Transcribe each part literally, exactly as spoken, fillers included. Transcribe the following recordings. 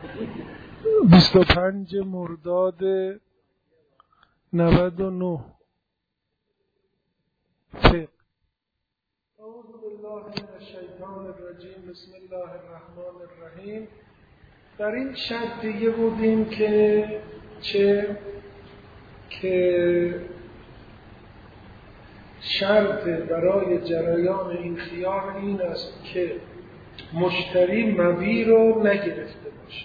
بیست و پنج مرداد نود و نه. فقه. اعوذ بالله من الشیطان الرجیم. بسم الله الرحمن الرحیم. در این شرط دیگه بودیم که چه که شرط برای جریان این خیار این است که مشتری مبیع رو نگرفته باشه.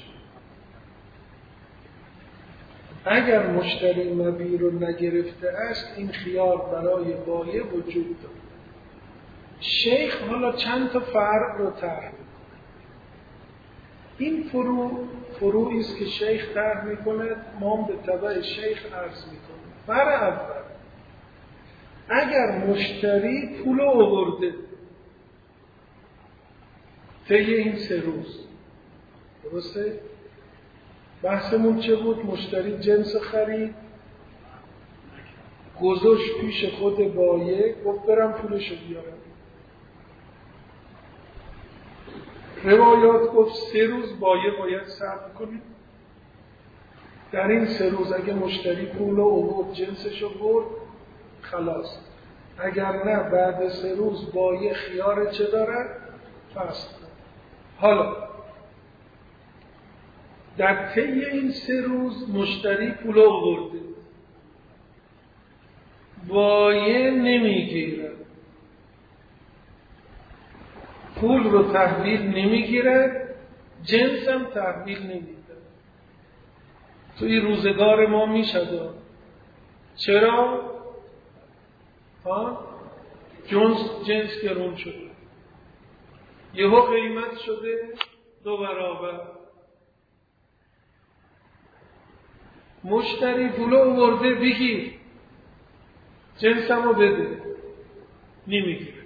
اگر مشتری مبیع رو نگرفته است این خیار برای بایع وجود داره. شیخ حالا چند تا فرع رو طرح میکنه. این فروع فروعی است که شیخ طرح میکنه، ما به تبع شیخ عرض میکنه. فرع اول، اگر مشتری پول رو آورده طی این سه روز، درسته؟ بحثمون چه بود؟ مشتری جنس خرید، گذاشت پیش خود بایع، گفت برم پولشو بیارم. روایات گفت سه روز بایع باید صبر کنید. در این سه روز اگه مشتری پول رو آورد، جنسشو برد، خلاص. اگر نه بعد سه روز بایع خیار چه داره؟ فسخ. حالا در طی این سه روز مشتری پول آورده، بایع نمیگیره، پول رو تحویل نمیگیره، جنس هم تحویل نمیده. توی روزگار ما میشد. چرا؟ ها؟ جنس جنس گرون شده، یهو قیمت شده دو برابر. مشتری پول آورده، بگیر جنسمو بده، نمیگیره.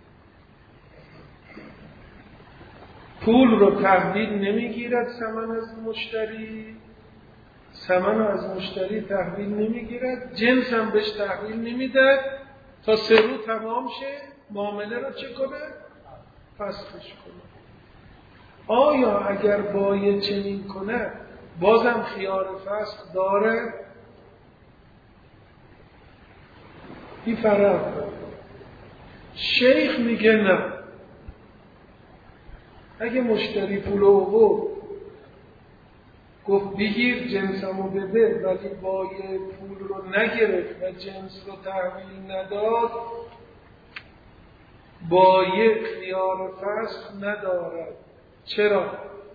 پول رو تحویل نمیگیرد ثمن از مشتری، ثمن از مشتری تحویل نمیگیرد، جنس هم بهش تحویل نمیده تا سه روز تمام شه، معامله رو چه کنه؟ فسخش کنه. آیا اگر بایع چنین کنه بازم خیار فسخ داره؟ این فرق داره. شیخ میگه نه. اگه مشتری پول آورد، گفت بگیر جنسمو بده، ولی بایع پول رو نگرفت و جنس رو تحویل نداد، بایع خیار فسخ ندارد. چرا؟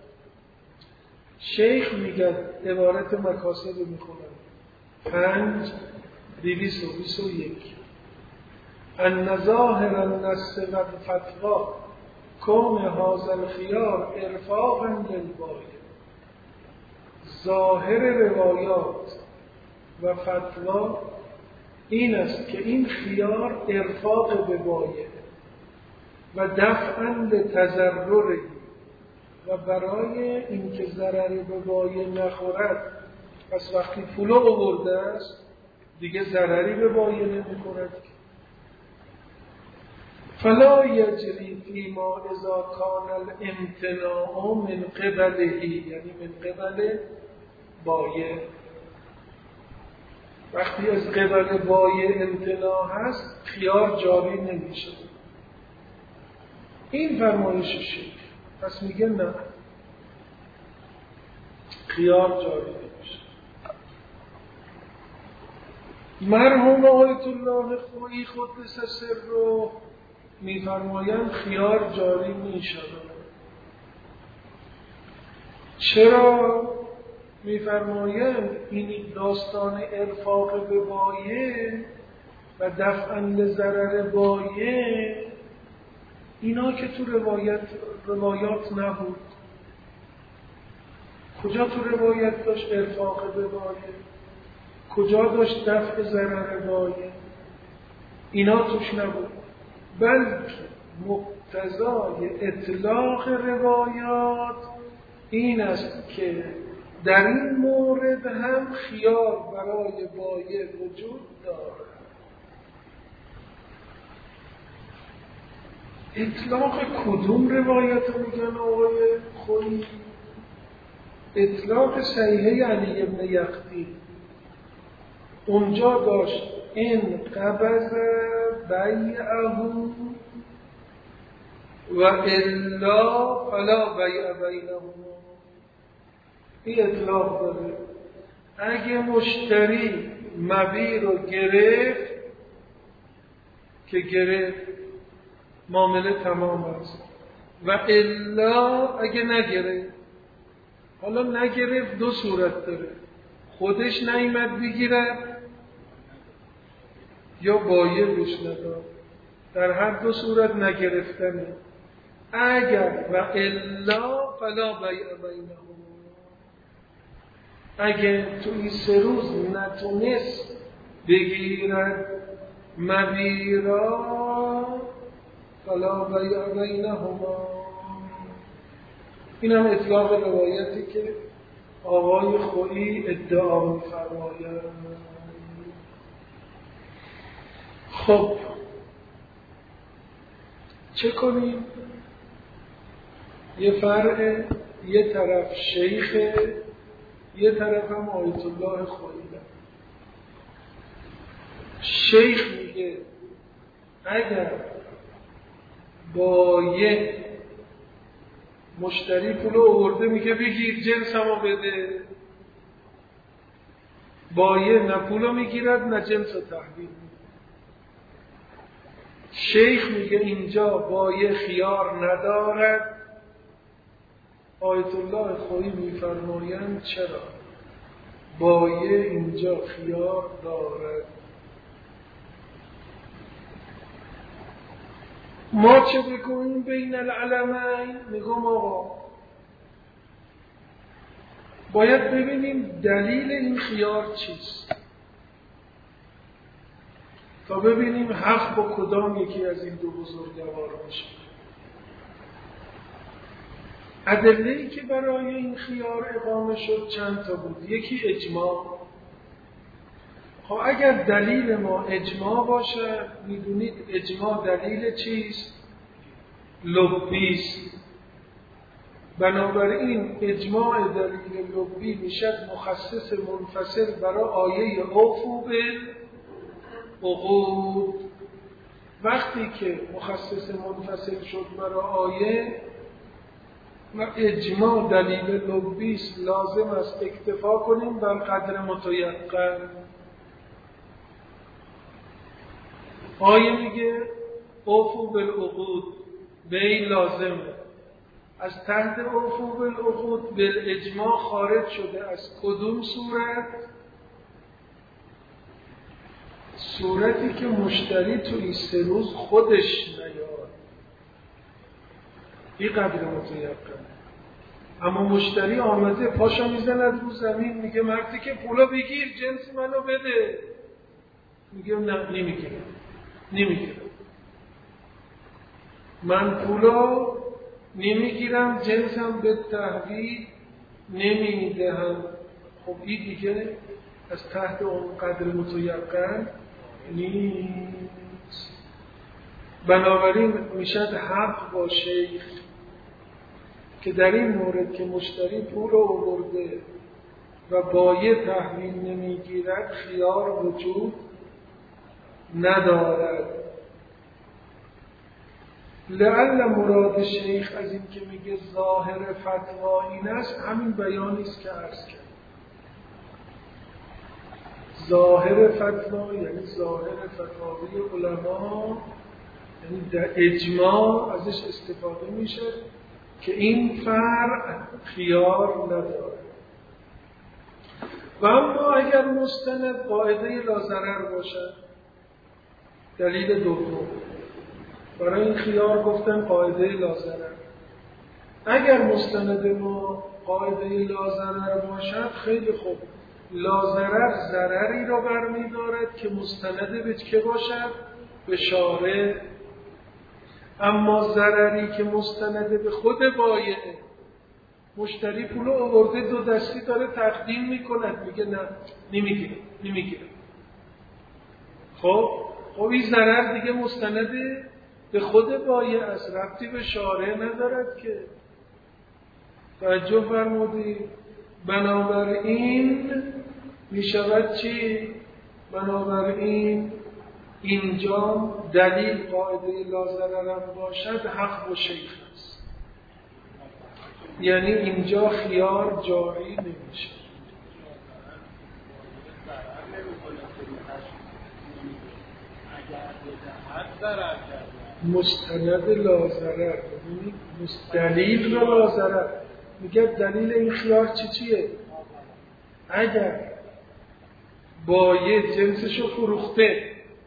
شیخ میگه عبارت مکاسب میخونم پنج دویست و بیست و یک. ان ظاهر النص و فتوا کون هذا الخیار ارفاقا للبایع. ظاهر روایات و فتوا این است که این خیار ارفاق به بایع و دفعاً لتضرره، و برای اینکه ضرری به بایع نخورد، پس وقتی پول آورده است دیگه ضرری به بایع نمیخورد. فلا یجری فیما اذا کان الامتناع من قبله، یعنی من قبل بایع. وقتی از قبل بایع امتناع هست خیار جاری نمیشه. این فرمایش شیخ. پس میگه نه، خیار جاری نمیشه. مرحوم آیت الله خویی قدس سره میفرمایند خیار جاری میشه. چرا؟ میفرمایند این داستان ارفاق به بایع و دفعاً لضرر بایع، اینا که تو روایت روایات نبود. کجا تو روایت داشت ارفاق به بایع؟ کجا داشت دفع ضرر بایع؟ اینا توش نبود. بلکه مقتضای اطلاق روایات این است که در این مورد هم خیار برای بایع وجود دارد. اطلاق کدوم روایت رو میگن آقای خویی؟ اطلاق صحیحه علی ابن یقطی اونجا داشت این قبض بیعه و الا فلا بیع بینهما، این اطلاق داره. اگه مشتری مبیع رو گرفت که گرفت معامله تمام است، و الا اگه نگرفت. حالا نگرفت دو صورت داره، خودش نیامد بگیرد یا بایع بهش نداد، در هر دو صورت نگرفتنه. اگر و الا فلا بیع بینهما، اگه تو این سه روز نتونست بگیرد مبیع را فلا بیع بینهما. این هم اطلاق روایتی که آقای خویی ادعا می‌فرمایند. خب چه کنیم؟ یه فرع، یه طرف شیخ، یه طرف هم آیت الله خویی. شیخ میگه اگر بایع مشتری پول آورده میگه بگیر جنسمو بده، بایع نه پولو میگیرد نه جنسو تحویل میده. شیخ میگه اینجا بایع خیار ندارد. آیت الله خویی میفرمایند چرا؟ بایع اینجا خیار دارد. ما چه بکنیم بین العلمین؟ میگم آقا باید ببینیم دلیل این خیار چیست تا ببینیم حق با کدام یکی از این دو بزرگوار باشه. ادله‌ای که برای این خیار اقامه شد چند تا بود. یکی اجماع. خب اگر دلیل ما اجماع باشه، میدونید اجماع دلیل چیست؟ لبیست. بنابراین اجماع دلیل لبی میشد مخصص منفصل برای آیه اوفوا بالعقود. وقتی که مخصص منفصل شد برای آیه و اجماع دلیل لبیست، لازم است اکتفا کنیم بر قدر متیقن. آیه میگه اوفوا بالعقود، بی لازمه. از تحت اوفوا بالعقود بالاجماع خارج شده. از کدوم صورت؟ صورتی که مشتری تو این سه روز خودش نیاد، این قدر متیقن. اما مشتری آمده پاشا میزند رو زمین میگه مردی که پولا بگیر جنس منو بده، میگه نه نمیگیرم نمیگیرم من پولا نمیگیرم، جنسم به تحویل نمیدهم. خب این دیگه از تحت اون قدر متیقن نیست. بنابراین میشد حق با شیخ که در این مورد که مشتری پول رو آورده و بایع تحویل نمیگیرد خیار وجود ندارد. لعل مراد شیخ از این که میگه ظاهر فتوا این است همین بیانی است که عرض کرد. ظاهر فتوا یعنی ظاهر فتاوی علما، یعنی در اجماع ازش استفاده میشه که این فرع خیار نداره. و اما اگر مستند قاعده لا باشد، دلیل دوم برای این خیار گفتن قاعده لا ضرر. اگر مستند ما قاعده لا ضرر باشد خیلی خوب، لا ضرر ضرری را برمی‌دارد که مستند به چه باشد؟ به شارع. اما ضرری که مستند به خود بایعه، مشتری پول آورده دو دستی داره تقدیم میکند، میگه نه نمیگیره نمیگیره خب خب این ضرر دیگه مستند به خود بایع است، ربطی به شارع ندارد که. توجه فرمودید؟ بنابراین می شود چی؟ بنابراین اینجا دلیل قاعده لازررم باشد حق و شیخ است، یعنی اینجا خیار جاری نمیشه. مستند لازرر، دلیل را لازرر میگه. دلیل این خیار چی چیه؟ اگر بایع جنسشو فروخته،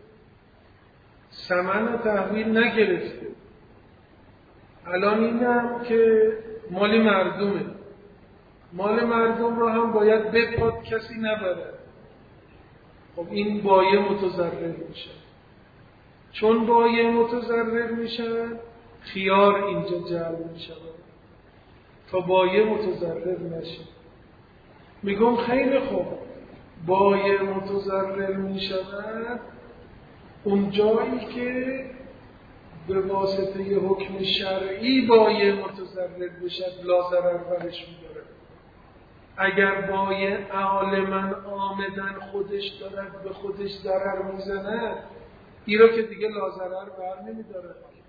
ثمن رو تحویل نگرفته، الان اینم که مال مردمه، مال مردم رو هم باید بپاد کسی نبره، خب این بایع متضرر میشه. چون بایع متضرر میشه خیار اینجا جلب میشه تا بایع متضرر نشه. میگم خیلی خوب، بایع متضرر میشود اون جایی که به واسطه ی حکم شرعی بایع متضرر بشد لا ضرر برش میداره. اگر بایع عالماً عامداً خودش دارد به خودش ضرر میزنه، این رو که دیگه لا ضرر بر نمیداره.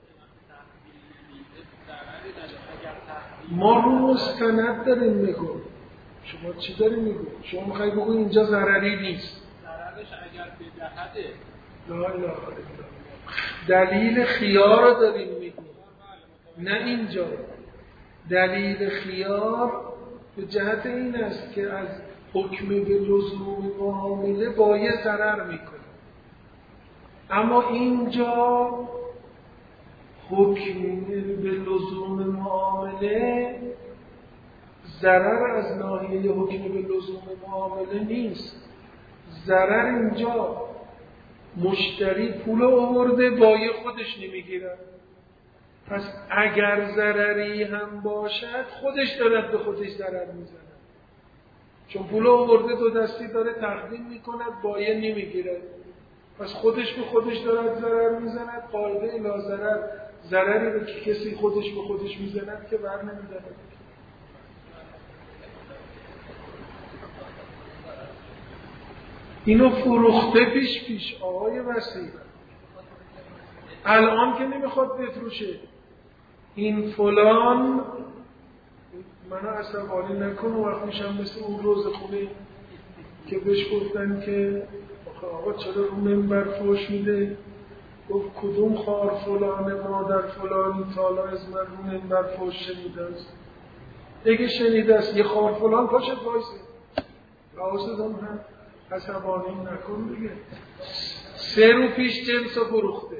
ما رو مستند داریم میگم، شما چی داریم میگم؟ شما میخوایی بگو اینجا ضرری نیست. ضررش اگر بدهده لا اله الا الله. دلیل خیار رو داریم میگیم، نه اینجا. دلیل خیار به جهت این است که از حکم به لزوم معامله بایع ضرر میکنه، اما اینجا حکم به لزوم معامله ضرر از ناحیه حکم به لزوم معامله نیست. ضرر اینجا مشتری پول آورده بایع خودش نمیگیره، پس اگر ضرری هم باشد خودش دارد به خودش ضرر میزنه، چون پول آورده دو دستی داره تقدیم میکند بایع نمیگیره، پس خودش به خودش دارد ضرر میزند. قاعده لا ضرر، ضرری رو که کسی خودش به خودش میزند که بر نمیداره. اینو فروخته پیش پیش آقای وسیع، الان که نمیخواد بفروشه. این فلان منو عصبانی نکن و وقت میشم مثل اون روز خونه که بهش گفتن که آقا چرا رو منبر فوش میده؟ گفت کدوم خار فلان مادر فلانی تالا از من رو منبر فوش شنیده است؟ اگه شنیده است یه خار فلان پاشد وایسه. راست هم هم عصبانی نکن دیگه. سه رو پیش جنس رو فروخته،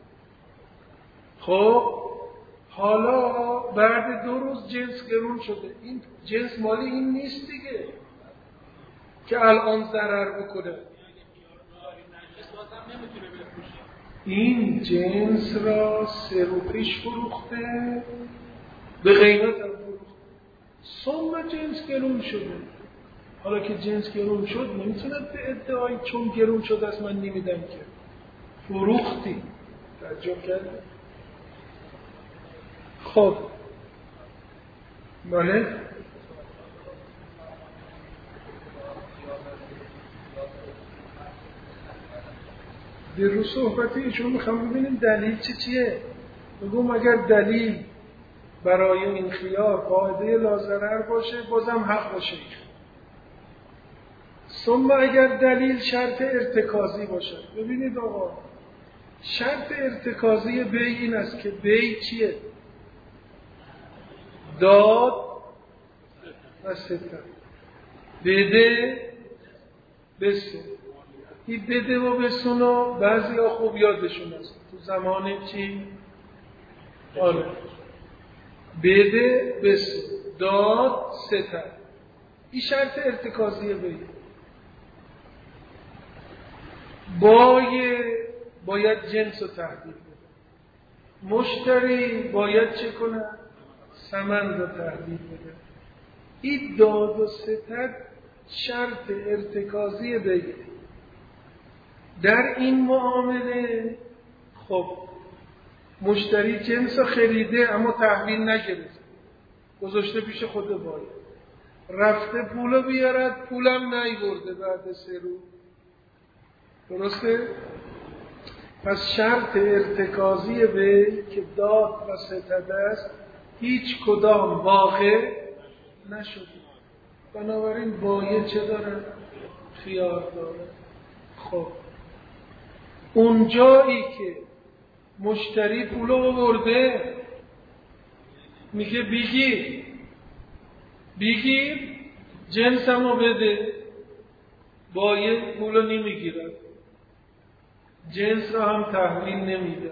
خب حالا بعد دو روز جنس گرون شده. این جنس مالی این نیست دیگه که الان ضرر بکنه. این جنس را سه رو پیش فروخته، به قیمت هم فروخته، ثم جنس گرون شده. حالا که جنس گرون شد نمیتوند به ادعای چون گرون شد از من نمیدم که فروختی. تعجب کرده؟ خب بله در رو صحبتی ایشون میخوام ببینیم دلیل چی چیه. بگم اگر دلیل برای این خیار قاعده لا ضرر باشه بازم حق باشه. ثم اگر دلیل شرط ارتکازی باشه. ببینید آقا شرط ارتکازی بی این است که بی چیه؟ داد و ستر. بده بسه. این بده و بسونو بعضی ها خوب یادشون است تو زمان چی؟ آره بده بسه داد ستر. این شرط ارتکازی بی. باید باید جنس رو تحویل بده، مشتری باید چه کنه؟ ثمن رو تحویل بده. این داد و ستر شرط ارتکازی بگه. در این معامله خب مشتری جنس رو خریده اما تحویل نگرفت، گذاشته پیش خود باید. رفته پولو بیارد، پولم نیورده بعد سه روز. درسته؟ پس شرط ارتکازی به که داد و ستده است هیچ کدام واقع نشده. بنابراین بایع چه داره؟ خیار داره. خب اون جایی که مشتری پولو آورده میگه بگیر بگیر جنسمو بده، بایع پولو نمیگیرد، جنس رو هم تحویل نمیده.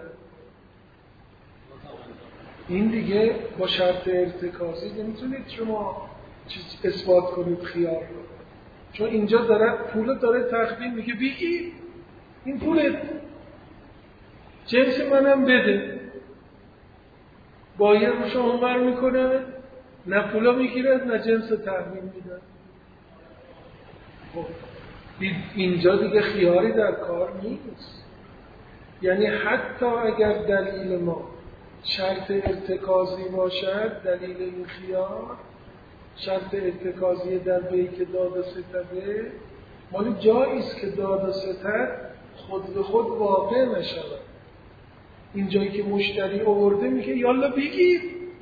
این دیگه با شرط ارتکازی نمیتونید شما چیز اثبات کنید خیار رو، چون اینجا داره پول داره تحویل میگه بگیر این پولت، جنس منم بده. بایع رو شما بر میکنه، نه پولا میگیرد نه جنس تحویل میده. خب اینجا دیگه خیاری در کار نیست. یعنی حتی اگر دلیل ما شرط ارتکازی باشد، دلیل این خیار شرط ارتکازی در بیت داد و ستده، مالی جایی است که داد و ستد خود به خود واقع نشود. این جایی که مشتری آورده میگه یالا بگیر،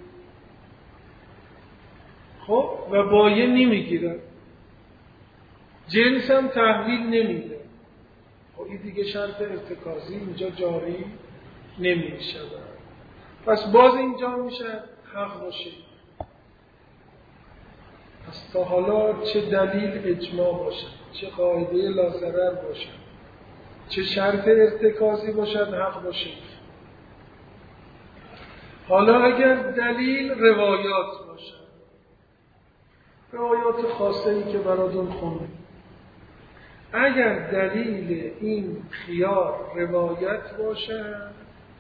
خب و بایع نمیگیرد، جنس هم تحویل نمیده. خب این دیگه شرط ارتکازی اینجا جاری نمیشود. پس باز اینجا میشه حق باشه. پس تا حالا چه دلیل اجماع باشد، چه قاعده لاضرر باشد، چه شرط ارتکازی باشد حق باشه. حالا اگر دلیل روایات باشد، روایات خاصه ای که براتون خوندم، اگر دلیل این خیار روایت باشد،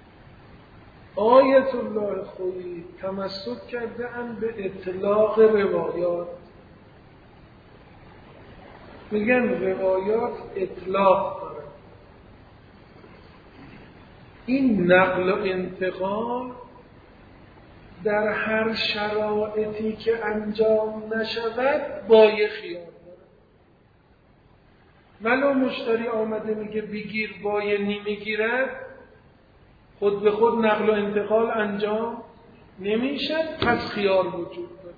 آیت الله خویی تمسک کرده اند به اطلاق روایات. میگن روایات اطلاق داره. این نقل و انتقال در هر شرایطی که انجام نشود بایع خیار داره. ولو مشتری آمده میگه بگیر بایع نمیگیرد، خود به خود نقل و انتقال انجام نمیشد، پس خیار وجود داره.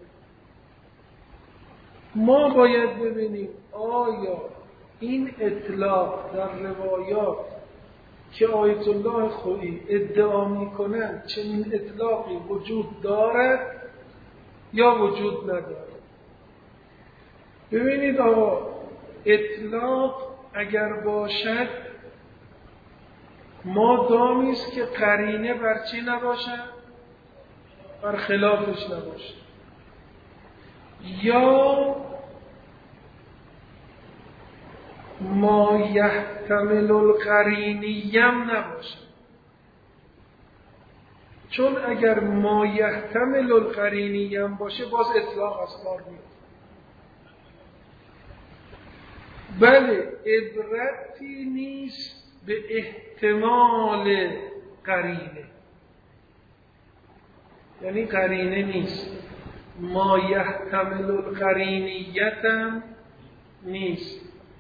ما باید ببینیم آیا این اطلاق در روایات که آیت الله خویی ادعا میکنند چنین اطلاقی وجود دارد یا وجود ندارد. ببینید آقا، اطلاق اگر باشد ما دامی است که قرینه بر چی نباشد؟ بر خلافش نباشد. یا ما یحتمل القرینیم نباشد. چون اگر ما یحتمل القرینیم باشه باز اطلاق از کار میاد. بله عبرتی نیست به احتمال قرینه، یعنی قرینه نیست، ما یحتمل القرینیت هم نیست،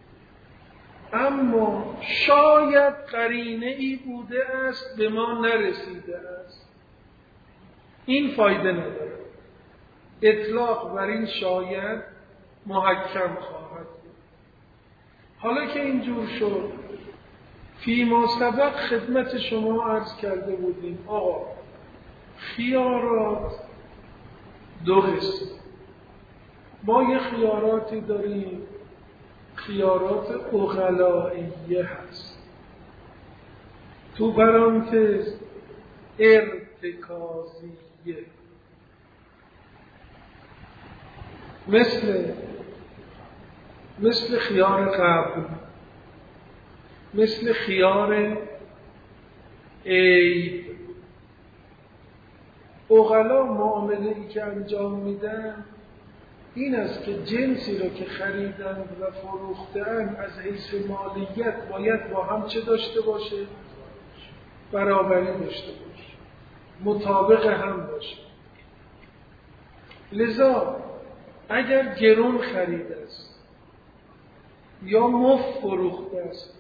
اما شاید قرینه ای بوده است به ما نرسیده است. این فایده نداره. اطلاق بر این شاید محکم خواهد بود. حالا که اینجور شد، فیما سبق خدمت شما عرض کرده بودیم آقا خیارات دو قسم. ما یه خیاراتی داریم خیارات عقلائیه هست، تو پرانتز ارتکازیه، مثل مثل خیار قبل، مثل خیار عیب. عقلا معامله ای که انجام میدن این است که جنسی رو که خریدن و فروختن از حیث مالیت باید با هم چه داشته باشه؟ برابری داشته باشه، مطابق هم باشه. لذا اگر گرون خریده است یا مفت فروخته است،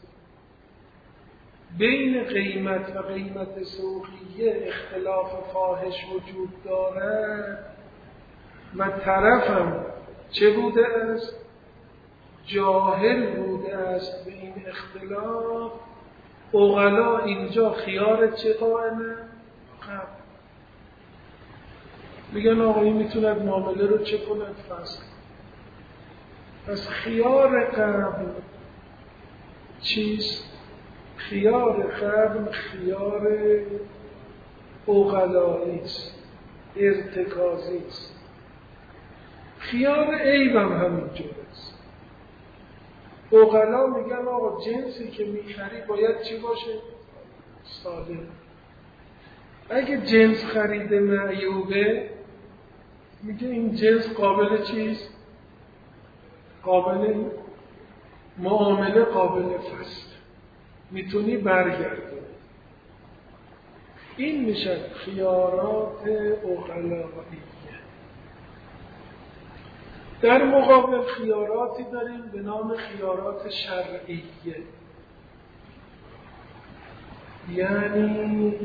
بین قیمت و قیمت سوقیه اختلاف فاحش وجود دارد و طرفم چه بوده است؟ جاهل بوده است به این اختلاف، عقلا اینجا خیار چه قائمه؟ قبل. میگن آقایی میتوند معامله رو چه کند؟ فسخ. پس خیار قبل چیست؟ خیار قبل خیار عقلایی است، ارتکازی است. خیار عیب هم همینجور است. عقلا میگن آقا جنسی که میخری باید چی باشه؟ سالم. اگه جنس خریده معیوبه، میگه این جنس قابل چیست؟ قابل معامله، قابل فسخ، میتونی برگردونی. این میشه خیارات عقلاییه. در مقابل خیاراتی داریم به نام خیارات شرعیه، یعنی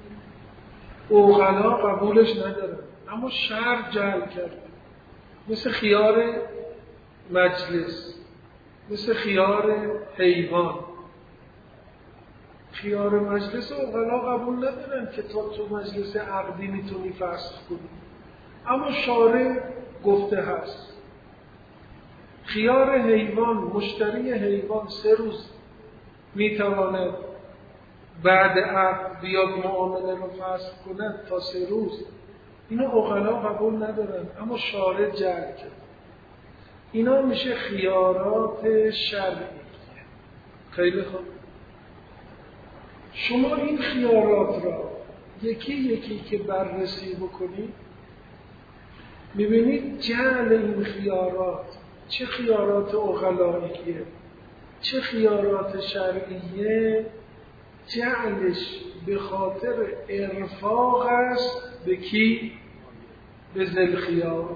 عقلا قبولش ندارن اما شرع جعل کرده، مثل خیار مجلس، مثل خیار حیوان. خیار مجلس عقلا قبول ندارن که تو تو مجلس عقدی میتونی فسخ کنی، اما شارع گفته هست. خیار حیوان، مشتری حیوان سه روز میتواند بعد عقد بیاد معامله رو فسخ کند تا سه روز. اینو عقلا قبول ندارن اما شارع جعل کرد. اینا میشه خیارات شرعی. خیلی خوب. شما این خیارات را یکی یکی که بررسی بکنید میبینید جعل این خیارات چه خیارات عقلاییه چه خیارات شرعیه، جعلش به خاطر ارفاق است به کی؟ به ذوالخیار.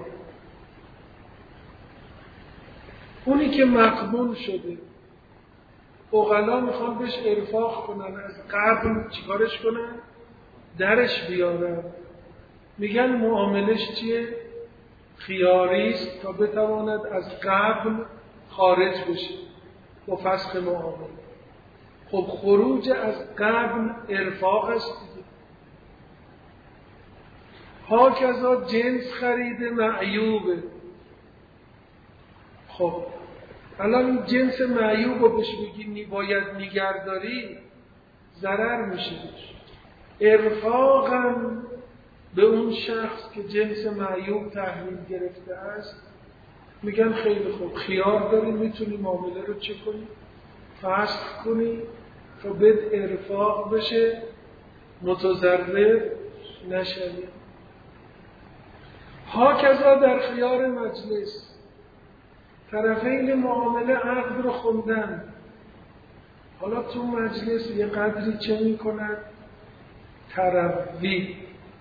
اونی که مقبول شده عقلا میخوان بهش ارفاق کنن، از قبل چیکارش کنن؟ درش بیارن. میگن معاملش چیه؟ خیاریست تا بتواند از قبل خارج بشه با فسخ معامله. خب خروج از قبل ارفاق است دیگه. هاکذا جنس خرید معیوبه. خب الان این جنس معیوب رو بهش بگی باید نگهداری، ضرر میشه بهش. ارفاقم به اون شخص که جنس معیوب تحویل گرفته است میگن خیلی خوب، خیار داری، میتونی معامله رو چه کنی؟ فسخ کنی تا بهت ارفاق بشه، متضرر نشوی. هاکذا در خیار مجلس طرفین معامله عقد رو خوندن، حالا تو مجلس یه قدری چه میکنن؟ تروی،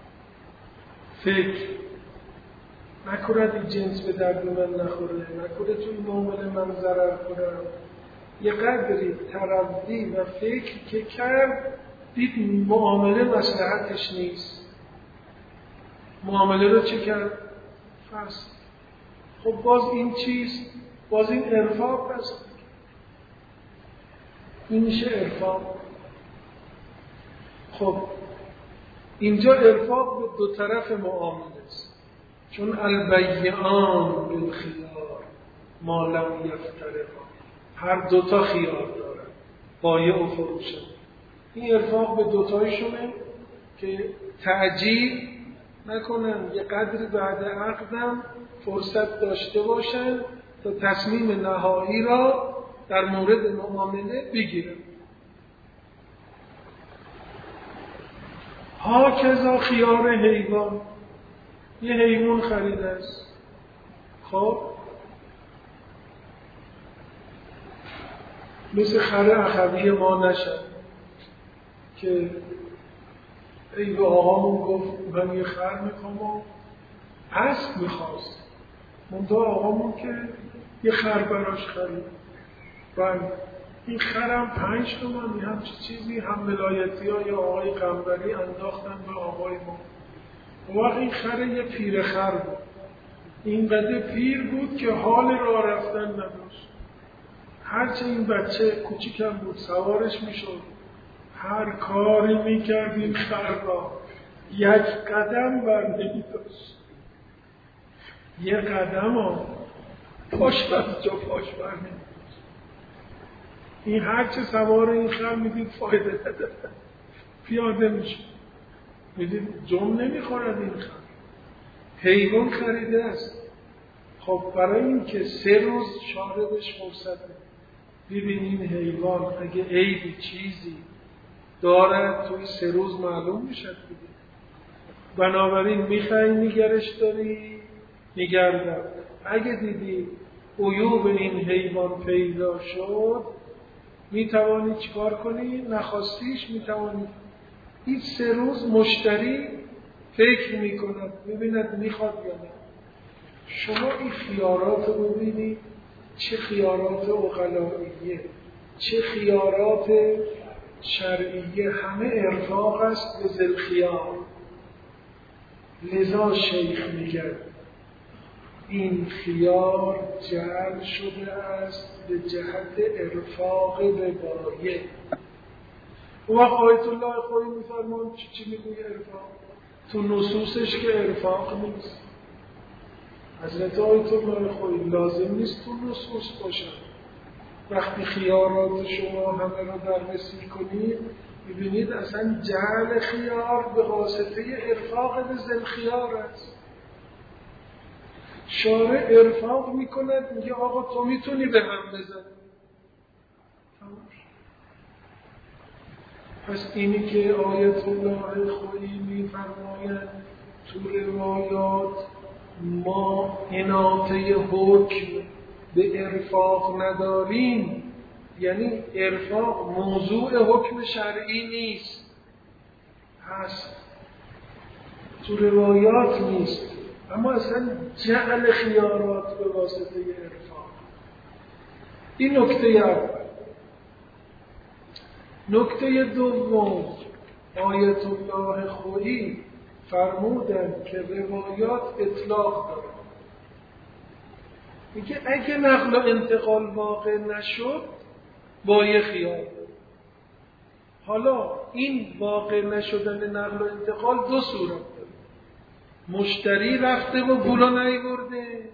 فکر نکند این جنس به درد من نخوره، نکنه تو این معامله من ضرر کنم. یه قدری تروی و فکر که کرد، دید معامله مصلحتش نیست، معامله رو چه کرد؟ فسخ. خب باز این چیست؟ باز این ارفاق است. این میشه ارفاق. خب اینجا ارفاق به دو طرف معامله است، چون البیعان بالخیار ما لم یفترقا، هر دوتا خیار دارن، بایع و فروشه. این ارفاق به دوتایشونه که تعجیل نکنن، یه قدری بعد عقدم فرصت داشته باشن تا تصمیم نهایی را در مورد معامله بگیرن. هاکذا خیار حیوان، یه حیوان خریده است. خب مثل خر اخوی ما نشد که ای به آقامون گفت من یه خر میخوام و اسب میخواست، منطقه آقامون که یه خر براش خرید، بله این خرم پنج تومن یه همچه چیزی هم ولایتی ها یا آقای قنبری انداختن به آقای ما. وقت این خر یه پیر خر بود، اینقدر پیر بود که حال راه رفتن نداشت. هرچه این بچه کوچیکم بود سوارش میشد، هر کاری میکرد این خر را یک قدم بر نمی داشت. یه قدم ها پاش از جا پاش بر نمی داشت. این هرچه سوار این خر میدید فایده نداره، پیاده میشه، میدید جم نمیخورد این خر. حیوان خریده است. خب برای این که سه روز شاهدش فرصت ببین این حیوان اگه عیبی چیزی داره توی سه روز معلوم میشه دیگه. بنابراین میخوای نگرش داری نگردن. اگه دیدی عیوب این حیوان پیدا شد میتوانی چیکار کنی؟ نخواستیش میتوانی این سه روز مشتری فکر میکند ببیند میخواد یا نه. شما این خیارات رو ببینید، چه خیارات عقلائیه، چه خیارات شرعیه، همه ارفاق است به ذوالخیار. لذا شیخ میگه این خیار جعل شده است به جهت ارفاق به بایه. و آیت الله خویی میفرمان چی چی میگوی ارفاق؟ تو نصوصش که ارفاق نیست. حضرت آیت الله خویی لازم نیست تو نصوص باشن. وقتی خیارات شما همه رو بررسی کنید ببینید اصلا جعل خیار به واسطه ارفاق به ذوالخیار است. شارع ارفاق میکند میگه آقا تو میتونی به هم بزنی. پس اینی که آیت الله خویی میفرماید تو روایات ما اناطه حکم به ارفاق نداریم، یعنی ارفاق موضوع حکم شرعی نیست، هست تو روایات نیست، اما اصلا جعل خیارات به واسطه ارفاق. این نکته اول. نکته دوم، آیت الله خویی فرمودن که روایات اطلاق داره. میگه اگه نقل و انتقال واقع نشد با یه خیال. حالا این واقع نشدن نقل و انتقال دو صورت داره. مشتری رفته و پولا نیورده.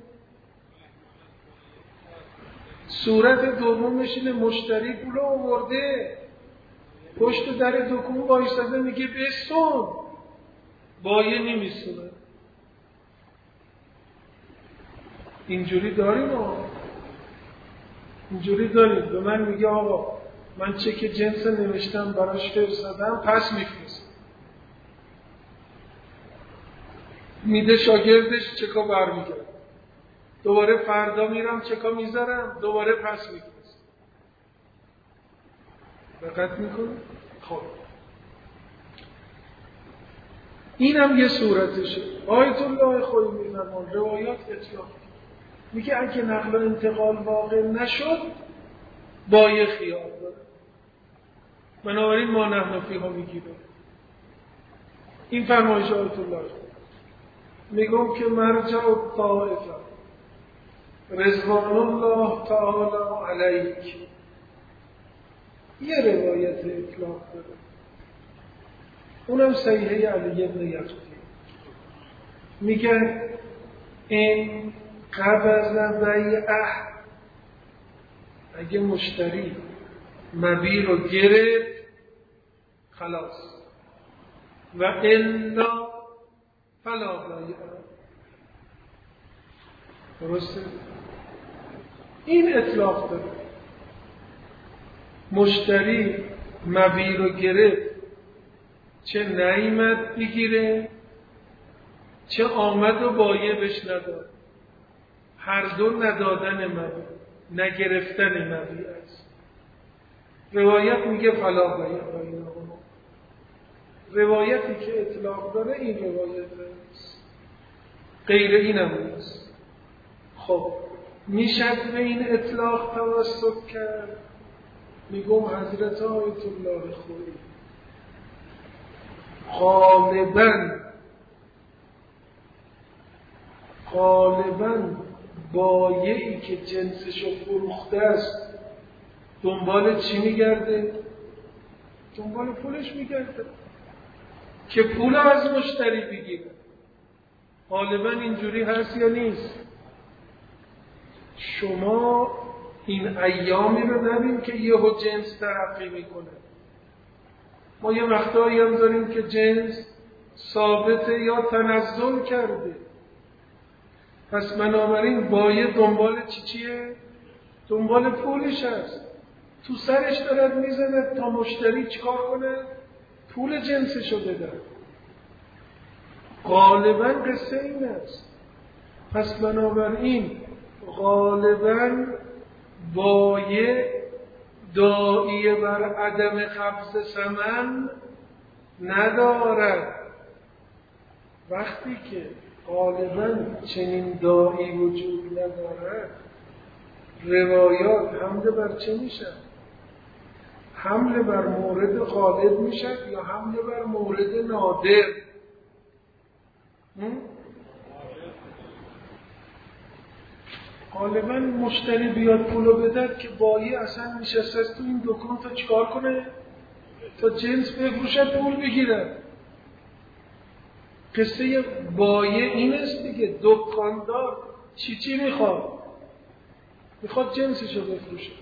صورت دومش اینه مشتری پولا آورده پشت در دکون وایساده میگه بسون، بایه نمیسونه. اینجوری داریم ها، اینجوری داریم. به من میگه آقا من چک جنس نوشتم براش فرستادم پس میفرستم، میده شاگردش چکا برمیگرد، دوباره فردا میرم چکا میذارم دوباره پس میفرستم. دقت میکنه؟ خب اینم یه صورتشه. آیت الله خویی میفرمان روایات اطلاق میگه اگه نقل و انتقال واقع نشد با یه خیال داره. بنابراین ما نحن فیها میگیره. این فرمایش آیت الله میگم که مرجع الطائفه رضوان الله تعالی علیک، یه روایت اطلاق داره، اونم صحیحه علی بن یقطی. میگه این قبض بیعه، اگه مشتری مبیع رو گرفت خلاص، و الا فلا بیعه. درسته؟ این اطلاق داره. مشتری مبیع رو گرفت، چه نیامد بگیره چه آمد و بایع بهش نداد، هر دو ندادن مبیع، نگرفتن مبیع است. روایت میگه فلا بیع بینهما. روایتی که اطلاق داره این روایت است، غیر اینم نیست. خب میشد به این اطلاق توسط کرد؟ میگم حضرت آیت الله خویی غالباً غالباً بایعی که جنسشو فروخته است دنبال چی میگرده؟ دنبال پولش میگرده که پول از مشتری بگیره. غالباً اینجوری هست یا نیست؟ شما این ایامی رو نبین که یهو جنس ترقی میکنه. ما یه وقتایی هم داریم که جنس ثابته یا تنزل کرده. پس بنابراین بایع دنبال چی چیه؟ دنبال پولش هست. تو سرش دارد میزند تا مشتری چیکار کنه؟ پول جنسشو بده. غالبا قصه این است. پس بنابراین غالبا بایع داعی بر عدم قبض ثمن ندارد. وقتی که غالبا چنین داعی وجود ندارد، روایات حمله بر چه میشن؟ حمله بر مورد غالب میشن یا حمله بر مورد نادر؟ غالبا مشتری بیاد پولو بدد که بایع اصلا نشسته است تو این دکان تا چیکار کنه؟ تا جنس بفروشه پول بگیره. قصه بایع این است دیگه. دکاندار چی چی میخواد؟ میخواد جنسشو بفروشه.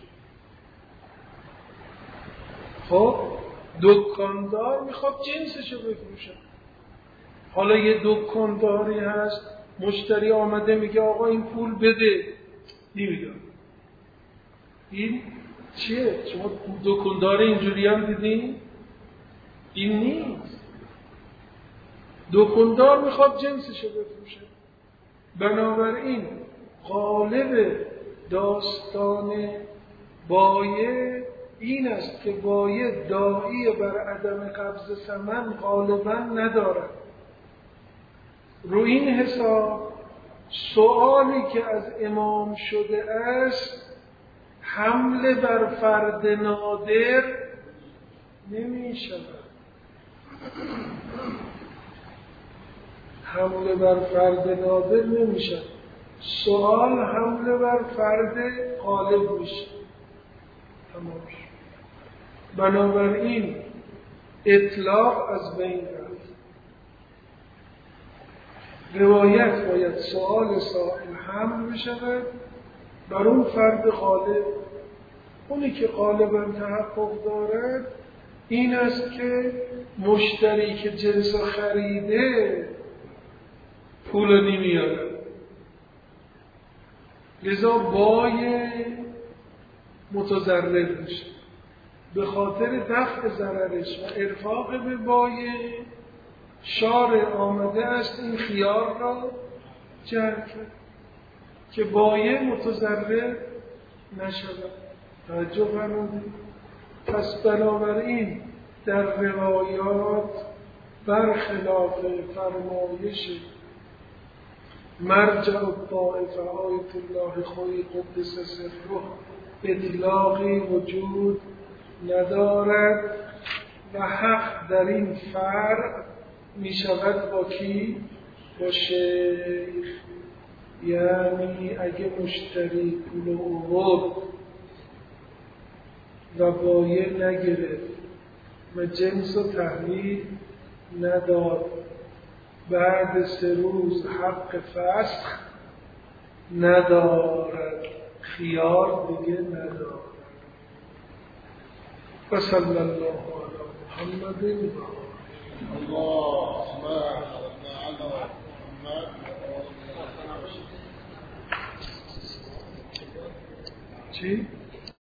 خب دکاندار میخواد جنسشو بفروشه. حالا یه دکانداری هست مشتری آمده میگه آقا این پول بده، نمیدم. این چیه؟ شما دکاندار اینجوری هم دیدین؟ این نیست. دکاندار میخواد جنسشو بفروشه. بنابراین غالب داستان بایع این است که بایع داعی بر عدم قبض ثمن غالبا ندارد. رو این حساب سؤالی که از امام شده است حمله بر فرد نادر نمی شود. حمله بر فرد نادر نمی شود. سؤال حمله بر فرد غالب میشه. تمام شد. بنابراین اطلاق از بین رفت. روایت باید سؤال سائل حمل بشود بر اون فرد غالب. اونی که غالبا تحقق دارد این است که مشتری که جنس خریده پول نمیاره، لذا بایع متضرر میشه. به خاطر دفع ضررش و ارفاق به بایع شارع آمده است این خیار را جعل کرد که بایع متضرر نشود. توجه فرمودید؟ پس بنابراین در روایات برخلاف فرمایش مرجع الطائفه آیت الله خویی قدس سره اطلاقی وجود ندارد و حق در این فرع می شود با کی؟ با شیخ. یعنی اگه مشتری پول آورد و بایع نگرفت و جنس و تحویل نداد، بعد سه روز حق فسخ ندارد، خیار دیگه ندارد. و صلی الله علی محمد و اللهم علی محمد. چی؟